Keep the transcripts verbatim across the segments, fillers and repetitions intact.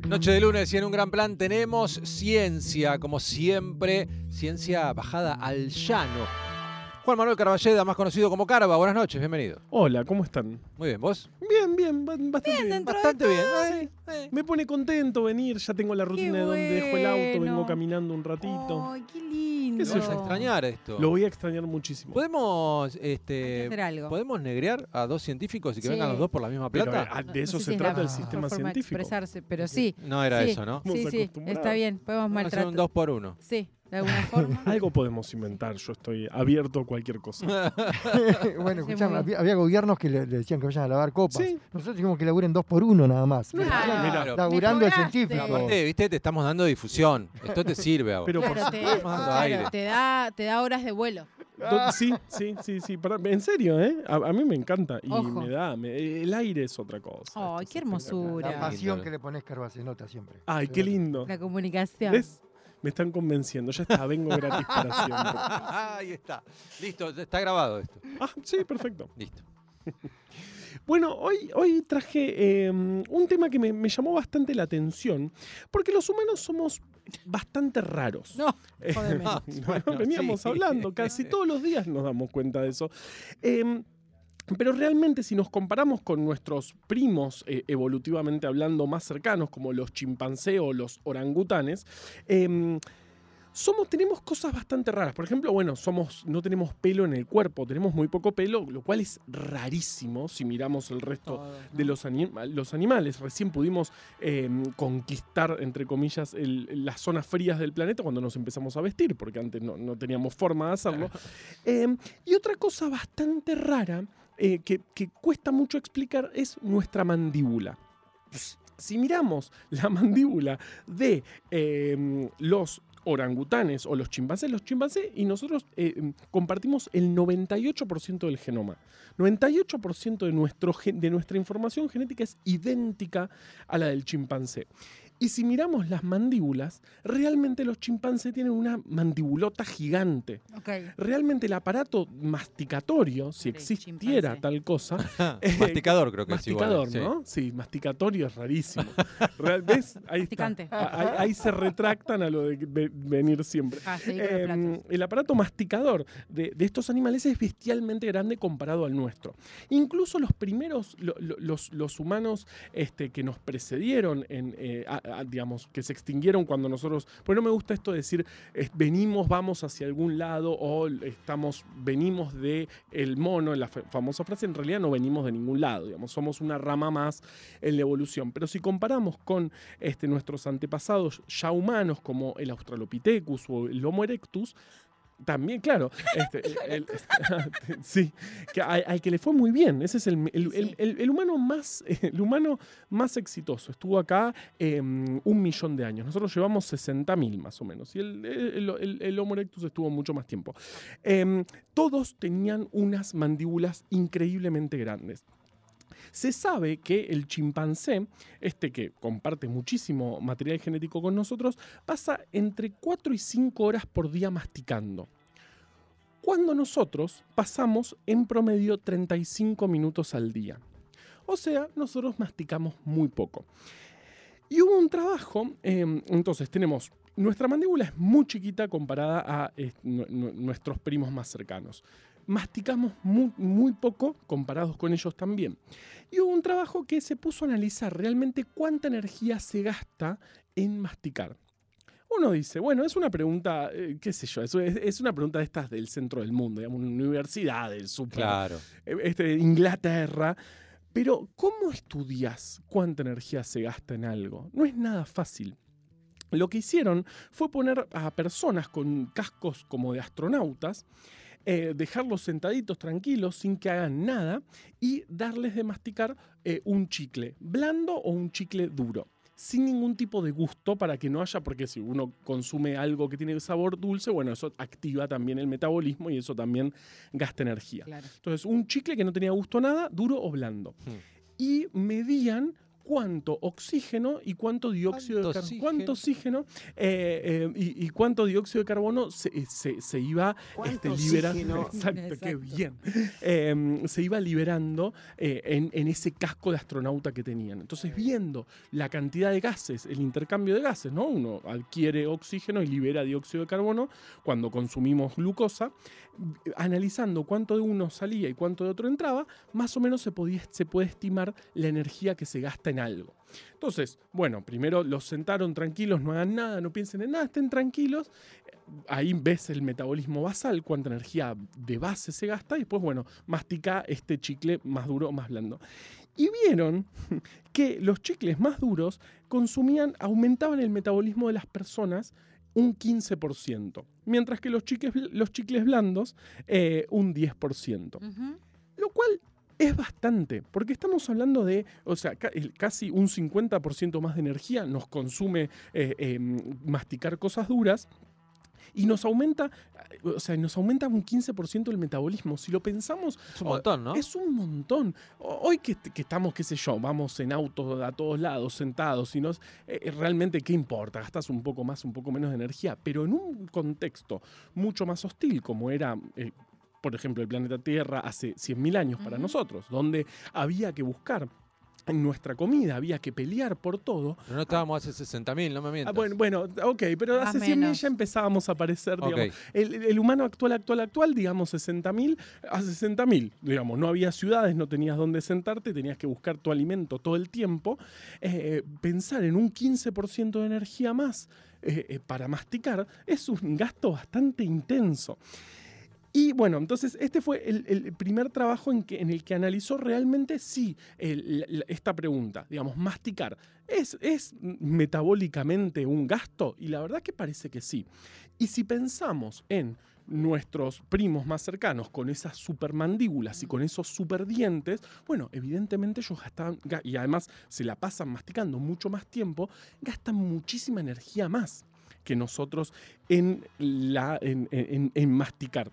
Noche de lunes y en un gran plan tenemos ciencia, como siempre, ciencia bajada al llano. Juan Manuel Carballeda, más conocido como Carva, buenas noches, bienvenido. Hola, ¿cómo están? Muy bien, ¿vos? Bien, bien, bastante Bien, bien. dentro Bastante de bien. todo, Eh, eh. Me pone contento venir, ya tengo la rutina de donde dejo el auto, vengo caminando un ratito. Ay, qué lindo. ¿Qué sé Vamos a yo? extrañar esto. Lo voy a extrañar muchísimo. ¿Podemos, Hay que este, hacer algo. ¿podemos negrear a dos científicos y que Sí. vengan los dos por la misma Pero, plata? ah, de No eso sé se si es trata la el mejor sistema forma de científico. expresarse, pero sí. No era sí, eso, ¿no? Estamos Sí, sí, acostumbrados. está bien. Podemos Vamos a hacer maltratar. un dos por uno. Sí, de alguna forma. Algo podemos inventar, yo estoy abierto a cualquier cosa. Bueno, Sí, escuchame, muy había, había gobiernos que le, le decían que vayan a lavar copas. Sí. Nosotros dijimos que laburen dos por uno nada más. Claro. Claro. Laburando el Mejoraste. científico. Aparte, viste, te estamos dando difusión. Esto te sirve a vos. Pero por Claro, te, Estamos dando claro, aire. te da, te da horas de vuelo. Do- Sí, sí, sí, sí. para- en serio, ¿eh? A, a mí me encanta. Y Ojo. me da. me- el aire es otra cosa. Ay, Esto qué es hermosura. La Lindo. pasión que le pones, Carva, se nota siempre. Ay, Se qué nota. lindo. La comunicación. ¿Ves? Me están convenciendo. Ya está, vengo gratis para siempre. Ahí está. Listo, está grabado esto. Ah, sí, perfecto. Listo. Bueno, hoy, hoy traje eh, un tema que me, me llamó bastante la atención, porque los humanos somos bastante raros. No, Eh, jodeme. Ah, ¿no? bueno, Veníamos sí. hablando, casi todos los días nos damos cuenta de eso. Eh, pero realmente si nos comparamos con nuestros primos, eh, evolutivamente hablando, más cercanos, como los chimpancés o los orangutanes, eh, somos, tenemos cosas bastante raras. Por ejemplo, bueno, somos, no tenemos pelo en el cuerpo, tenemos muy poco pelo, lo cual es rarísimo si miramos el resto Todos, ¿no? de los, anima- los animales. Recién pudimos eh, conquistar, entre comillas, el- las zonas frías del planeta cuando nos empezamos a vestir, porque antes no, no teníamos forma de hacerlo. Eh, y otra cosa bastante rara eh, que, que cuesta mucho explicar es nuestra mandíbula. Si miramos la mandíbula de eh, los orangutanes o los chimpancés, los chimpancés y nosotros eh, compartimos el noventa y ocho por ciento del genoma. noventa y ocho por ciento de, nuestro, gen- de nuestra información genética es idéntica a la del chimpancé. Y si miramos las mandíbulas, realmente los chimpancés tienen una mandibulota gigante. Ok. Realmente el aparato masticatorio, si Pobre existiera chimpancé. tal cosa, eh, Masticador creo que es igual. masticador, sí. ¿no? Sí, masticatorio es rarísimo. Real- ¿Ves? Ahí está. Masticante. Ah, Ahí, ahí se retractan a lo de ve- venir siempre. Ah, seguí con los Eh, platos. el aparato masticador de, de estos animales es bestialmente grande comparado al nuestro. Incluso los primeros, lo- lo- los, los humanos este, que nos precedieron, en, eh, a- a- digamos, que se extinguieron cuando nosotros... Pues no me gusta esto de decir, es- venimos, vamos hacia algún lado, o estamos, venimos de el mono, la fa- famosa frase, en realidad no venimos de ningún lado, digamos, somos una rama más en la evolución. Pero si comparamos con este, nuestros antepasados ya humanos, como el Australopithecus o el Homo erectus, también, claro, este, el- sí, que al, al que le fue muy bien. Ese es el, el- el- Sí. el- el humano más, el humano más exitoso. Estuvo acá eh, un millón de años. Nosotros llevamos sesenta mil más o menos. Y el, el- el- el Homo erectus estuvo mucho más tiempo. Eh, todos tenían unas mandíbulas increíblemente grandes. Se sabe que el chimpancé, este que comparte muchísimo material genético con nosotros, pasa entre cuatro y cinco horas por día masticando. Cuando nosotros pasamos en promedio treinta y cinco minutos al día. O sea, nosotros masticamos muy poco. Y hubo un trabajo, eh, entonces tenemos, nuestra mandíbula es muy chiquita comparada a eh, nu- nu- nuestros primos más cercanos. Masticamos muy, muy poco comparados con ellos también. Y hubo un trabajo que se puso a analizar realmente cuánta energía se gasta en masticar. Uno dice, bueno, es una pregunta, eh, qué sé yo, es, es una pregunta de estas del centro del mundo, digamos, una universidad, del super, Claro. eh, este, Inglaterra. Pero, ¿cómo estudias cuánta energía se gasta en algo? No es nada fácil. Lo que hicieron fue poner a personas con cascos como de astronautas, eh, dejarlos sentaditos tranquilos sin que hagan nada y darles de masticar eh, un chicle blando o un chicle duro, sin ningún tipo de gusto para que no haya, porque si uno consume algo que tiene sabor dulce, bueno, eso activa también el metabolismo y eso también gasta energía. Claro. Entonces, un chicle que no tenía gusto a nada, duro o blando. Hmm. Y medían cuánto oxígeno y cuánto dióxido ¿Cuánto de carbono. oxígeno? ¿Cuánto oxígeno eh, eh, y, y cuánto dióxido de carbono se, se, se iba este, liberando? Exacto, qué Exacto. bien. Eh, se iba liberando eh, en, en ese casco de astronauta que tenían. Entonces, viendo la cantidad de gases, el intercambio de gases, ¿no? Uno adquiere oxígeno y libera dióxido de carbono cuando consumimos glucosa. Analizando cuánto de uno salía y cuánto de otro entraba, más o menos se, podía, se puede estimar la energía que se gasta en algo. Entonces, bueno, primero los sentaron tranquilos, no hagan nada, no piensen en nada, estén tranquilos. Ahí ves el metabolismo basal, cuánta energía de base se gasta, y después, bueno, mastica este chicle más duro o más blando. Y vieron que los chicles más duros consumían, aumentaban el metabolismo de las personas un quince por ciento, mientras que los chicles, los chicles blandos eh, un diez por ciento. Ujú. Lo cual es bastante, porque estamos hablando de, o sea, ca- el- casi un cincuenta por ciento más de energía nos consume eh, eh, masticar cosas duras. Y nos aumenta, o sea, nos aumenta un quince por ciento el metabolismo. Si lo pensamos, Es un montón, ¿no? es un montón. O- Hoy que, que estamos, qué sé yo, vamos en auto a todos lados, sentados, y nos, eh, realmente, ¿qué importa? Gastas un poco más, un poco menos de energía. Pero en un contexto mucho más hostil, como era, eh, por ejemplo, el planeta Tierra hace cien mil años para Ujú. nosotros, donde había que buscar en nuestra comida, había que pelear por todo. Pero no estábamos hace sesenta mil, no me Ah, mientas. bueno, bueno, ok, pero Más hace cien mil menos. ya empezábamos a aparecer, Ok. digamos. El, el humano actual, actual, actual, digamos sesenta mil, a sesenta mil, digamos, no había ciudades, no tenías dónde sentarte, tenías que buscar tu alimento todo el tiempo. Eh, pensar en un quince por ciento de energía más eh, eh, para masticar es un gasto bastante intenso. Y bueno, entonces este fue el, el primer trabajo en, que, en el que analizó realmente sí el- la- esta pregunta, digamos, masticar. ¿Es, ¿Es metabólicamente un gasto? Y la verdad que parece que sí. Y si pensamos en nuestros primos más cercanos con esas supermandíbulas y con esos superdientes, bueno, evidentemente ellos gastaban, ga- y además se la pasan masticando mucho más tiempo, gastan muchísima energía más que nosotros en, la, en, en- en masticar.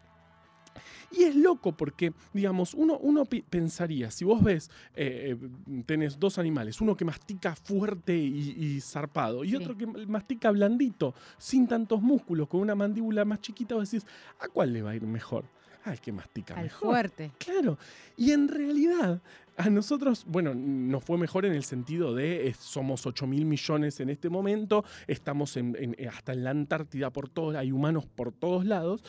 Y es loco porque, digamos, uno, uno pi- pensaría, si vos ves, eh, eh, tenés dos animales, uno que mastica fuerte y, y zarpado, y Sí. otro que mastica blandito, sin tantos músculos, con una mandíbula más chiquita, vos decís, ¿a cuál le va a ir mejor? Al que mastica Al mejor. fuerte. Claro, y en realidad a nosotros, bueno, nos fue mejor en el sentido de eh, somos ocho mil millones en este momento, estamos en, en- hasta en la Antártida por todos, hay humanos por todos lados.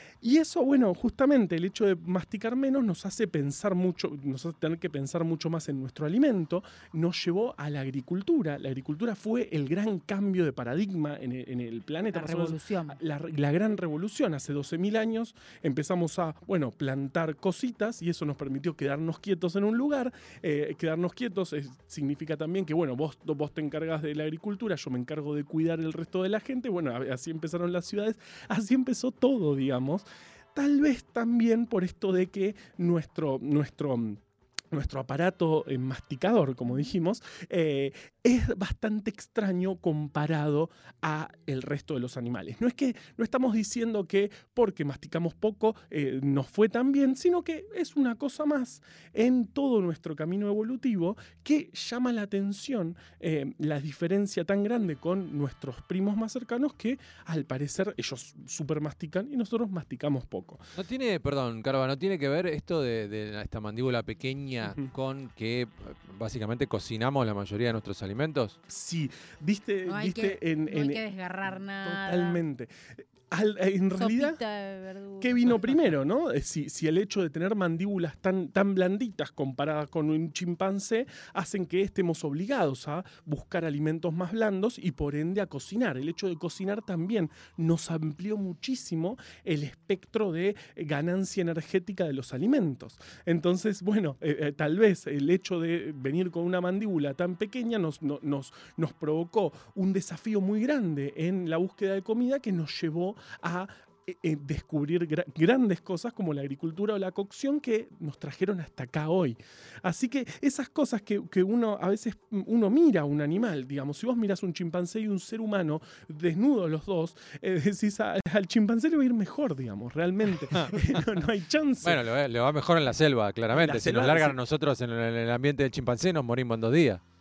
Y eso, bueno, justamente el hecho de masticar menos nos hace pensar mucho, nos hace tener que pensar mucho más en nuestro alimento, nos llevó a la agricultura. La agricultura fue el gran cambio de paradigma en el, en el planeta. La Más o menos, revolución. la, la gran revolución. Hace doce mil años empezamos a, bueno, plantar cositas y eso nos permitió quedarnos quietos en un lugar. Eh, quedarnos quietos es- significa también que, bueno, vos, vos te encargas de la agricultura, yo me encargo de cuidar el resto de la gente. Bueno, a- así empezaron las ciudades, así empezó todo, digamos. Tal vez también por esto de que nuestro, nuestro, nuestro aparato eh, masticador, como dijimos, eh, es bastante extraño comparado a el resto de los animales. No es que no estamos diciendo que porque masticamos poco eh, nos fue tan bien, sino que es una cosa más en todo nuestro camino evolutivo que llama la atención eh, la diferencia tan grande con nuestros primos más cercanos que al parecer ellos super mastican y nosotros masticamos poco. No tiene, perdón, Carva, ¿no tiene que ver esto de, de esta mandíbula pequeña Ujú. con que eh, básicamente cocinamos la mayoría de nuestros alimentos? Sí, viste, No hay, viste que, en, no hay en- que desgarrar nada. totalmente. Al- en realidad, Sopita de verdura. ¿qué vino primero, no? Eh, Si, si el hecho de tener mandíbulas tan, tan blanditas comparadas con un chimpancé hacen que estemos obligados a buscar alimentos más blandos y por ende a cocinar. El hecho de cocinar también nos amplió muchísimo el espectro de ganancia energética de los alimentos. Entonces, bueno, eh, eh, tal vez el hecho de venir con una mandíbula tan pequeña nos, no- nos, nos provocó un desafío muy grande en la búsqueda de comida que nos llevó a eh, eh, descubrir gra- grandes cosas como la agricultura o la cocción que nos trajeron hasta acá hoy. Así que esas cosas que, que uno a veces mm, uno mira a un animal, digamos, si vos mirás un chimpancé y un ser humano desnudos los dos, eh, decís "Ah, al chimpancé le va a ir mejor, digamos, realmente. no, no hay chance. Bueno, le va, le va mejor en la selva, claramente. La si selva, nos largan sí. a nosotros en el, en el ambiente del chimpancé, nos morimos en dos días.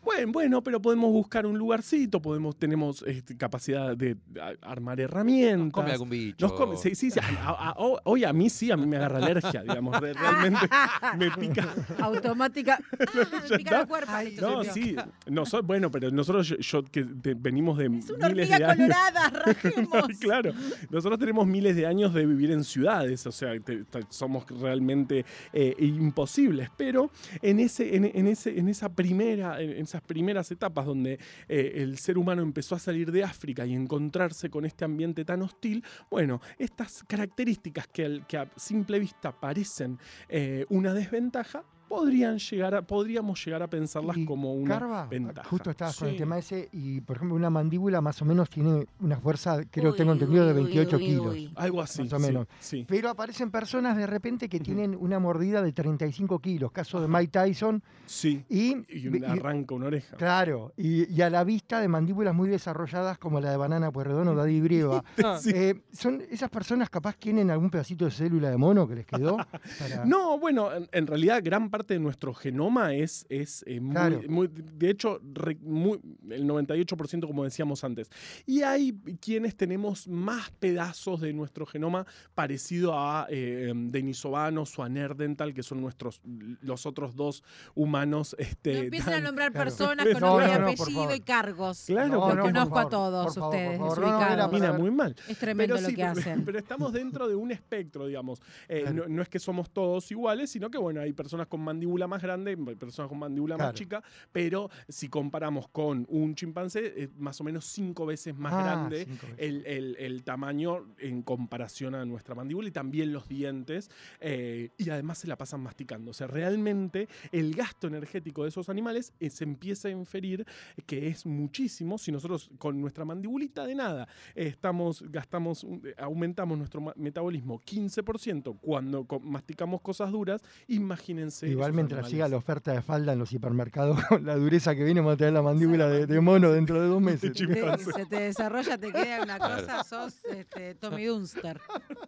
Bueno, bueno, pero podemos buscar un lugarcito, podemos, tenemos este, capacidad de a- armar herramientas. Nos come algún bicho. Nos come, sí, sí, sí. A- a- a- hoy a mí sí, a mí me agarra alergia, digamos. re- Realmente me pica. Automática. Ah, Ya me pica la está. cuerpa. Ay, listo, No, se sí. Nosotros, bueno, pero nosotros yo, yo que te- venimos de Es una miles hormiga de años. colorada, rajemos. Claro, nosotros tenemos miles de años de vivir en ciudades, o sea, te- te- somos realmente eh, imposibles, pero en, ese, en, en ese, en, esa primera, en esas primeras etapas donde eh, el ser humano empezó a salir de África y encontrarse con este ambiente tan hostil, bueno, estas características que, al- que a simple vista parecen eh, una desventaja, podrían llegar a, podríamos llegar a pensarlas Y, como una Carva, ventaja. justo estabas con el Sí. tema ese y, por ejemplo, una mandíbula más o menos tiene una fuerza, creo que tengo Uy, entendido, de uy, uy, veintiocho uy, kilos. uy. Algo así. Más o sí, menos. sí. Pero aparecen personas de repente que Ujú. tienen una mordida de treinta y cinco kilos, caso de Mike Tyson, Sí. y, Y un- y- arranca una oreja. claro, y, y a la vista de mandíbulas muy desarrolladas como la de Banana Pueyrredón o Daddy Brieva. Ah, Sí. Eh, ¿Son esas personas capaz tienen algún pedacito de célula de mono que les quedó? Para- No, bueno, en, en realidad gran parte de nuestro genoma es, es eh, muy, Claro. muy- de hecho, re- muy- el noventa y ocho por ciento como decíamos antes. Y hay quienes tenemos más pedazos de nuestro genoma parecido a eh, denisovanos o a Neandertal, que son nuestros, los otros dos humanos. Este, No empiecen a tan- nombrar claro. personas con No, nombre y no, no, por apellido favor. y cargos. Claro, No, porque no, por conozco a favor, todos por favor, ustedes, por favor. No, no, desubicados. era Mira, para- muy mal. Es tremendo Pero lo sí, que pero, hacen. pero estamos dentro de un espectro, digamos. Eh, Claro. no, no es que somos todos iguales, sino que, bueno, hay personas con mandíbula más grande, hay personas con mandíbula más Claro. chica, pero si comparamos con un chimpancé, es más o menos cinco veces más Ah, grande cinco veces. el, el- el tamaño en comparación a nuestra mandíbula y también los dientes, eh, y además se la pasan masticando. O sea, realmente el gasto energético de esos animales eh, se empieza a inferir que es muchísimo si nosotros con nuestra mandibulita de nada eh, estamos, gastamos, un- eh, aumentamos nuestro ma- metabolismo quince por ciento cuando co- masticamos cosas duras, imagínense. Igual esos mientras animales. siga la oferta de falda en los hipermercados, con la dureza que viene, vamos a tener la mandíbula de, de mono dentro de dos meses. chip. Te- se te desarrolla, te queda una cosa, sos este, Tommy Dunster.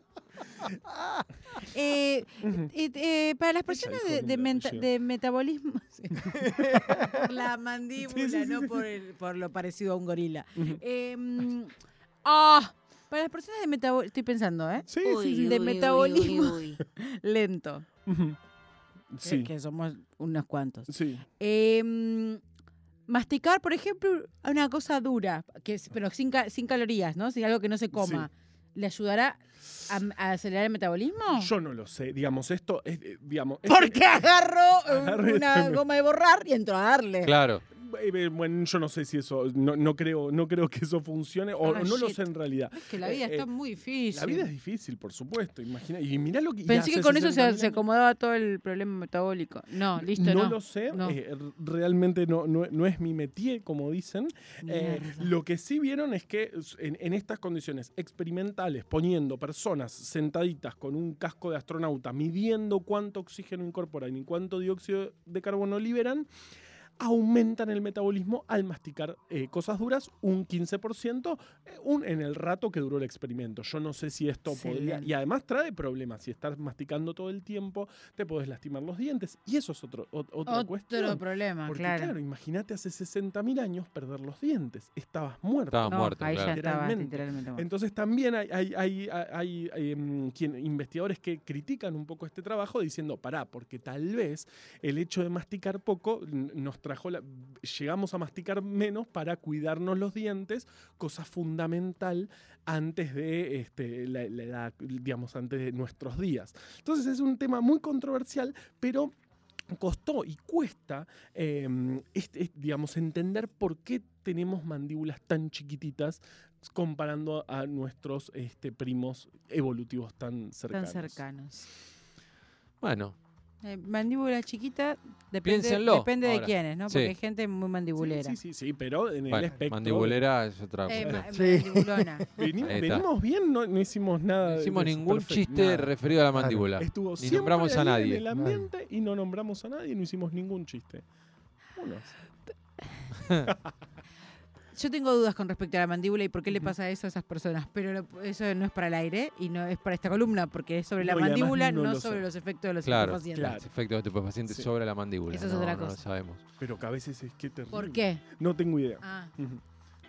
Eh, Ujú. eh, eh, para las Ella personas dijo de, el de menta- apellido. de metabolismo, sí. Por la mandíbula, Sí, sí, sí, no sí. por, el- por lo parecido a un gorila. Ujú. Eh, mm, ah, para las personas de metabolismo, estoy pensando, ¿eh? Sí, sí, sí. de metabolismo lento, Ujú. que- Sí, que somos unos cuantos. sí. Eh, mm, masticar, por ejemplo, una cosa dura, que es- pero sin, ca- sin calorías, ¿no? Sin algo que no se coma. ¿Le ayudará a, a acelerar el metabolismo? Yo no lo sé. Digamos, esto es, eh, digamos... es- Porque agarró Agarré una este- goma de borrar y entró a darle. Claro. Eh, eh, Bueno, yo no sé si eso, no, no creo, no creo que eso funcione, o Ah, no lo shit. sé en realidad. Es que la vida Eh, está eh, muy difícil. La vida es difícil, por supuesto, imagina. Y mirá lo que... y Pensé que hace con eso se, sesenta mil se años- acomodaba todo el problema metabólico. No, listo, no. No lo sé, no. eh, r- realmente no, no, no es mi métier, como dicen. Eh, Mierda. lo que sí vieron es que s- en, en estas condiciones experimentales, poniendo personas sentaditas con un casco de astronauta, midiendo cuánto oxígeno incorporan y cuánto dióxido de carbono liberan, aumentan el metabolismo al masticar eh, cosas duras un quince por ciento eh, un, en el rato que duró el experimento. Yo no sé si esto podría... Excelente. Y además trae problemas. Si estás masticando todo el tiempo, te podés lastimar los dientes. Y eso es otro, ot- otra Otro cuestión. problema, Porque claro. claro, imagínate hace sesenta mil años perder los dientes. Estabas muerto. Estaba No, muerto, ahí claro. ya estaba Literalmente. literalmente muerto. Entonces también hay, hay, hay, hay, hay, em, quien- investigadores que critican un poco este trabajo diciendo, pará, porque tal vez el hecho de masticar poco n- nos trajo la... Llegamos a masticar menos para cuidarnos los dientes, cosa fundamental antes de este, la, la edad, digamos, antes de nuestros días. Entonces es un tema muy controversial, pero costó y cuesta, eh, este- es- digamos, entender por qué tenemos mandíbulas tan chiquititas comparando a nuestros este, primos evolutivos tan Tan cercanos. cercanos. Bueno, Eh, mandíbula chiquita, depende, Piénsenlo depende de ahora. quiénes, ¿no? Sí. Porque hay gente muy mandibulera. Sí, sí, sí, sí, pero en el bueno, espectro... mandibulera es otra Eh, cosa. ma- Sí. mandibulona. Venimos, Ahí está. venimos bien, no, no hicimos nada. No de hicimos eso, ningún perfecto, chiste nada. referido a la Claro. mandíbula. Estuvo Ni siempre nombramos a ahí nadie. en el ambiente y no nombramos a nadie, no hicimos ningún chiste. Unos. Yo tengo dudas con respecto a la mandíbula y por qué le pasa eso a esas personas, pero lo- eso no es para el aire y no es para esta columna, porque es sobre la No, y además mandíbula, no no, lo sobre sé. los efectos de los Claro, estupefacientes. Claro. los efectos de estupefacientes Sí. sobre la mandíbula. Eso es no, otra no lo cosa. sabemos. Pero que a veces es que terrible. ¿Por qué? No tengo idea. Ah, Ujú.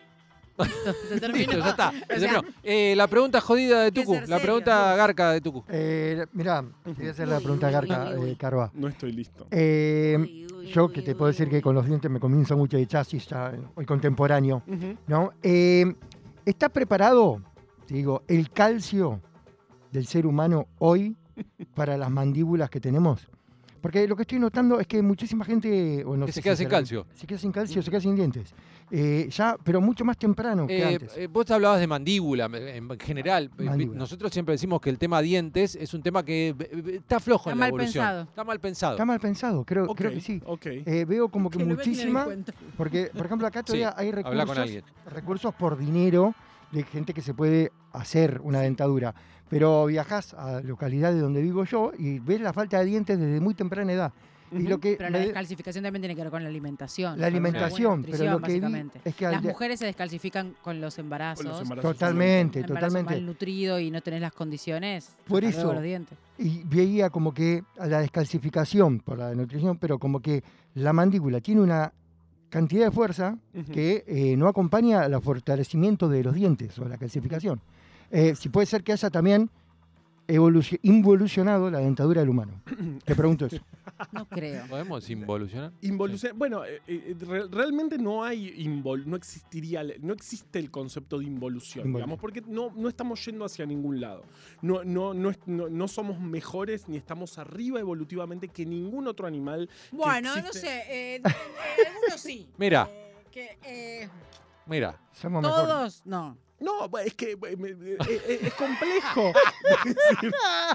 se terminó. Listo, ya está. O Se sea, terminó. Eh, la pregunta jodida de Hay que Tucu. ser La serio, pregunta ¿no? garca de Tucu. Eh, mirá, te voy a hacer la pregunta garca, eh, Carva. No estoy listo. Eh, yo que te puedo decir que con los dientes me comienza mucho de chasis, ya, hoy contemporáneo, Ujú. ¿no? Eh, ¿Está preparado, te digo, el calcio del ser humano hoy para las mandíbulas que tenemos? Porque lo que estoy notando es que muchísima gente... o no Que sé se queda si sin será- calcio. Se queda sin calcio, se queda sin dientes. Eh, ya, pero mucho más temprano que Eh, antes. eh, vos hablabas de mandíbula eh, en general. Eh, Mandíbula. Nosotros siempre decimos que el tema dientes es un tema que eh, está flojo Está en la mal evolución. pensado. Está mal pensado. Está mal pensado, creo, Ok, creo que sí. ok. Eh, veo como que, que lo voy a tener en muchísima... cuenta. Porque, por ejemplo, acá Sí, todavía hay habla recursos, con alguien. recursos por dinero de gente que se puede hacer una dentadura. Pero viajás a localidades donde vivo yo y ves la falta de dientes desde muy temprana edad. Y Ujú. lo que Pero la me- descalcificación también tiene que ver con la alimentación. la con una alimentación, buena pero lo nutrición, que vi básicamente. es que al Las de- mujeres se descalcifican con los embarazos. Con los embarazos. totalmente, Un embarazo totalmente. malnutrido y no tenés las condiciones. Por hasta eso, luego los dientes. Y veía como que a la descalcificación por la nutrición, pero como que la mandíbula tiene una cantidad de fuerza Ujú. que eh, no acompaña al fortalecimiento de los dientes o la calcificación. Eh, si puede ser que haya también evolucio- involucionado la dentadura del humano. Te pregunto eso. No creo. ¿Podemos involucionar? Involución. Bueno, eh, eh, re- realmente no hay invol, no existiría, no existe el concepto de involución, Invol- digamos, porque no, no estamos yendo hacia ningún lado. No, no, no, es- no, no somos mejores ni estamos arriba evolutivamente que ningún otro animal. que Bueno, no existe. sé. Eh, eh, algunos sí. Mira. Eh, que, eh, Mira. Somos mejores. todos, no. No, es que eh, me- eh, eh, es complejo. decir-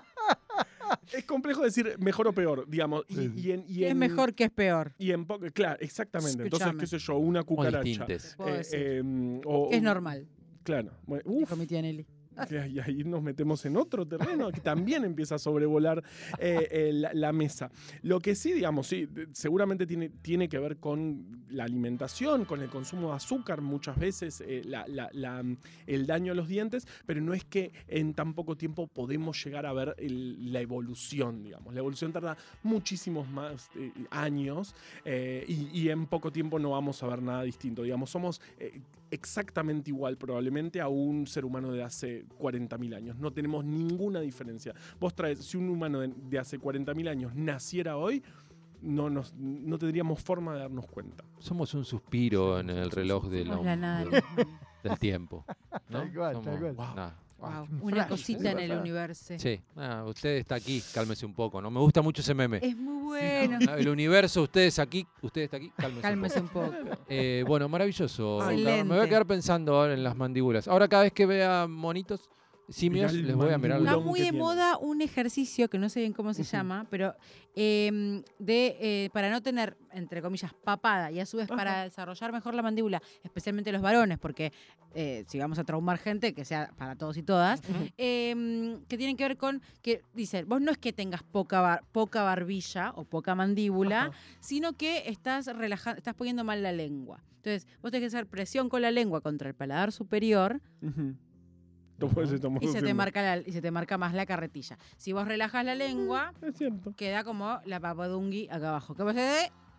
es complejo decir mejor o peor, digamos. Y, Sí. y en, y ¿Qué es en- mejor que es peor? Y en poco, claro, exactamente. Entonces, Escúchame. qué sé yo, una Muy cucaracha. distintes. Puedo eh, decir. eh, o- Que es normal, Claro. Bueno, uf, dijo mi tía Nelly. que ahí, ahí nos metemos en otro terreno que también empieza a sobrevolar eh, eh, la, la mesa. Lo que sí, digamos, sí, de- seguramente tiene, tiene que ver con la alimentación, con el consumo de azúcar muchas veces, eh, la- la- la, el daño a los dientes, pero no es que en tan poco tiempo podemos llegar a ver el- la evolución, digamos. La evolución tarda muchísimos más eh, años eh, y, y en poco tiempo no vamos a ver nada distinto. Digamos, somos eh, exactamente igual probablemente a un ser humano de hace cuarenta mil años. No tenemos ninguna diferencia. Vos traes, si un humano de, de hace cuarenta mil años naciera hoy, no, nos, no tendríamos forma de darnos cuenta. Somos un suspiro en el reloj del, Somos la nada. del, del tiempo. ¿no? Tal cual, Somos- tal cual. Wow, nada, wow. Wow, un una flash, cosita en sí, el pasa. universo. Sí, nada, usted está aquí, cálmese un poco, ¿no? Me gusta mucho ese meme. Es muy bueno. El universo, ustedes aquí, ustedes está aquí, cálmese, Cálmese un poco. un poco. Eh, bueno, maravilloso. Excelente. Carlos. Me voy a quedar pensando ahora en las mandíbulas. Ahora cada vez que vea monitos, simios, Mirá el les voy a mirar Está mandibulón muy que de tiene. moda un ejercicio que no sé bien cómo se Ujú. llama, pero eh, de eh, para no tener, entre comillas, papada y a su vez Ajá. para desarrollar mejor la mandíbula, especialmente los varones, porque eh, si vamos a traumar gente, que sea para todos y todas, Ujú. eh, que tienen que ver con que, dicen, vos no es que tengas poca, bar- poca barbilla o poca mandíbula, Ajá. sino que estás relajando, estás poniendo mal la lengua. Entonces, vos tenés que hacer presión con la lengua contra el paladar superior Ujú. Tomo ese, tomo y se, te haciendo. marca la- y se te marca más la carretilla. Si vos relajas la lengua, Es cierto. queda como la papadungui acá abajo. ¿Qué pasa?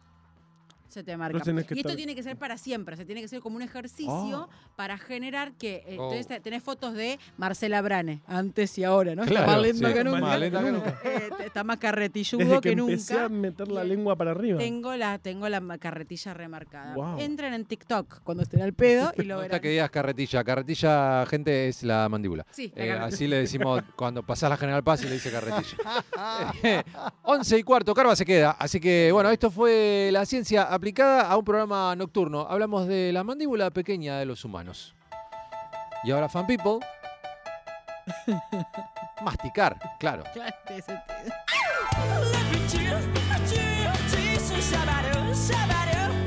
Se te marca. Pero tenés que Y esto estar- tiene que ser para siempre, se tiene que ser como un ejercicio para generar que... eh, Oh. entonces te- tenés fotos de Marcela Brane, antes y ahora, ¿no? Claro, está más lento sí, que nunca. más lento que nunca. Eh, está más carretilludo Desde que, que, empecé a nunca. meter la Y- lengua para arriba. Tengo la, tengo la ma- carretilla remarcada. Wow. Entren en TikTok cuando estén al pedo y lo No está verán. que digas carretilla. Carretilla, gente, es la mandíbula. Sí, la Eh, carretilla. así le decimos cuando pasás la General Paz y le dice carretilla. Eh, once y cuarto, Carva se queda. Así que, bueno, esto fue la ciencia aplicada a un programa nocturno. Hablamos de la mandíbula pequeña de los humanos. Y ahora, fan people. Masticar, claro. Claro, tiene sentido. Let me chill, chill, chill, shabba-do, shabba-do.